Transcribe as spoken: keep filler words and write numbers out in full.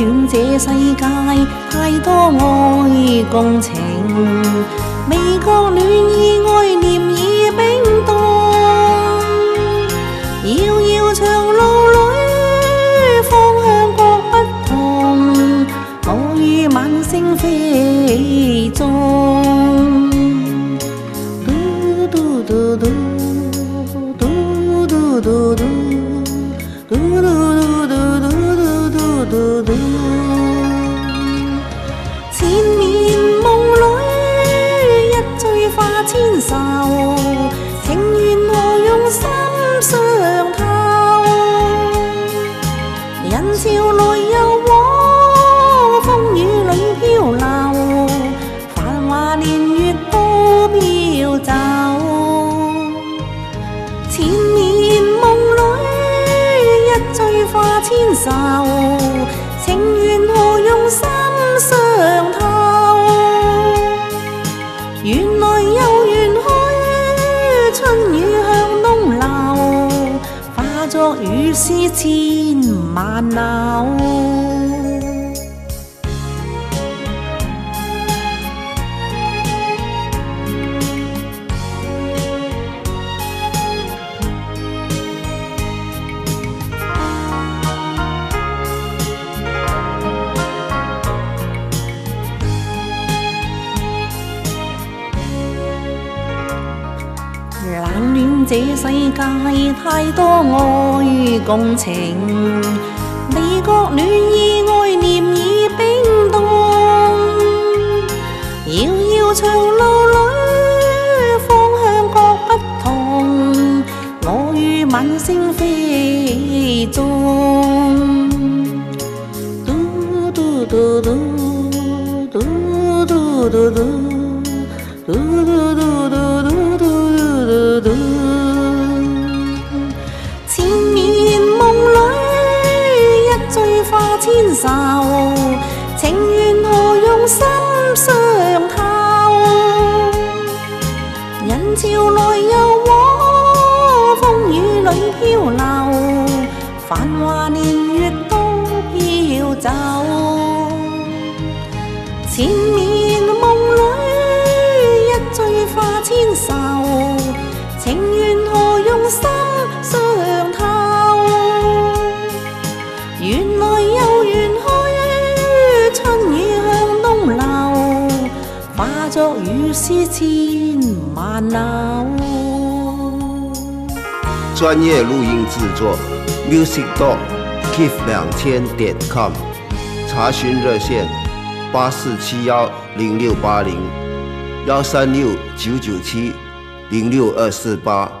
戀這世界太多愛共情，美國戀意愛念已冰凍，遙遙長路裏方向各不同，我與晚星飛縱。嘟嘟嘟嘟嘟嘟嘟嘟嘟嘟嘟嘟嘟，前面夢裏一醉化千愁，情緣何用心相透？人潮來又往，風雨裏漂流，繁華年月都飄走。前面夢裏一醉化千愁，情緣何用心相透？緣來又緣去，春雨向東流，化作雨絲千萬縷。冷戀這世界太多愛共情，美國戀意愛念已冰凍，遙遙長路裏方向各不同，我與晚星飛縱。嘟嘟嘟嘟嘟嘟嘟嘟嘟嘟嘟嘟嘟，前面夢裏一醉化千愁，情緣何用心相透？人潮來又往，風雨裏漂流，繁華年月都飄走。前面夢裏一醉化千愁，情緣何用心相透？緣來又緣去，春雨向東流，化作雨絲千萬縷。 專业录音制作 music dot keith 两千点 com， 查询热线八四七幺零六八零幺三六九九七零六二四八。